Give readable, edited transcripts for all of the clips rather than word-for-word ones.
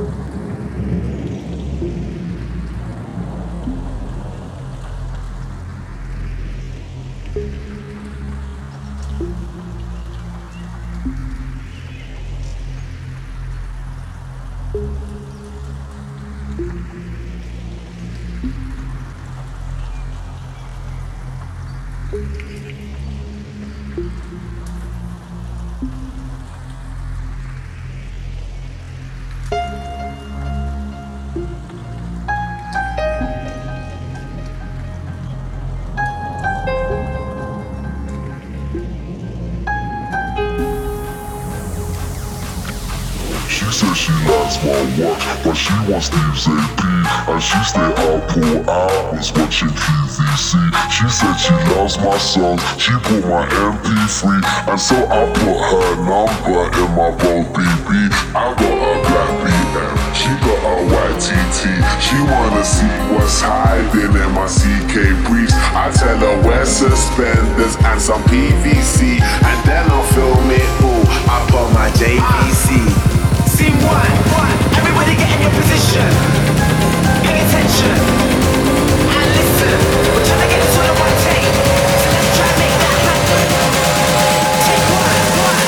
She said she likes my watch, but she wants Steve's AP. And she stay up all hours watching QVC. She said she loves my songs, she put my MP3. And so I put her number in my Bold BB. I got a black BM, she got a white TT. She wanna see what's hiding in my CK briefs. I tell her wear suspenders and some PVC. And then I'll film it all up on my JVC. Scene one, everybody get in your position. Pay attention and listen. We're trying to get this on a one take, so let's try and make that happen. Take one.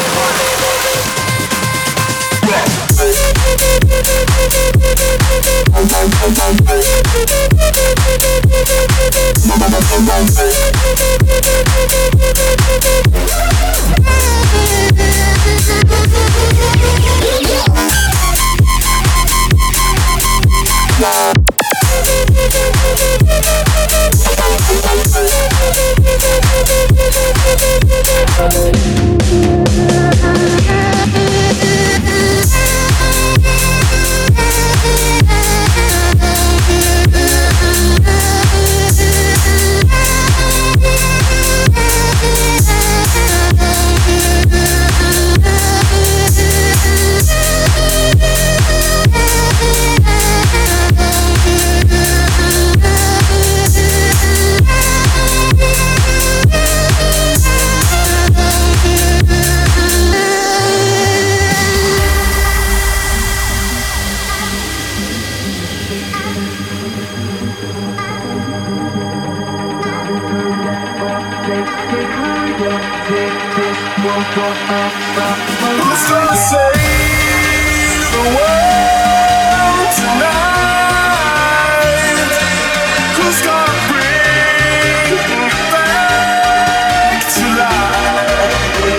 Who's gonna save the world tonight? Who's gonna bring it back to life?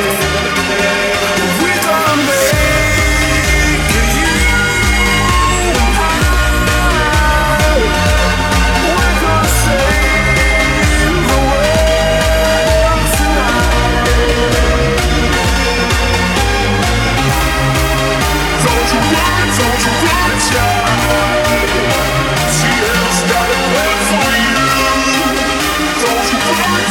We're gonna make it, you and I. We're gonna save the world tonight. Don't you worry, child. CL's got it wait for you. Don't you worry,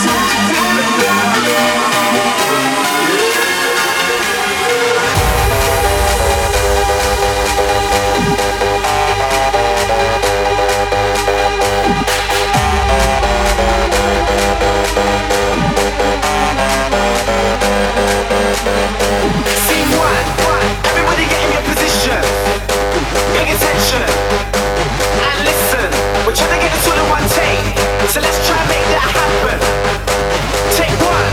Scene one, everybody get in your position. Pay attention and listen. We're trying to get this all in one take, so let's try and make that happen. Take one.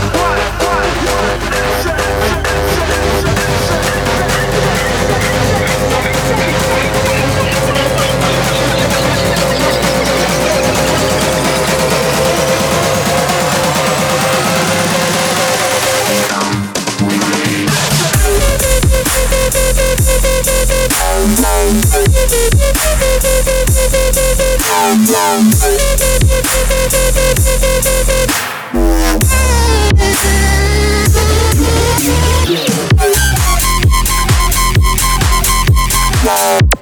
Yeah.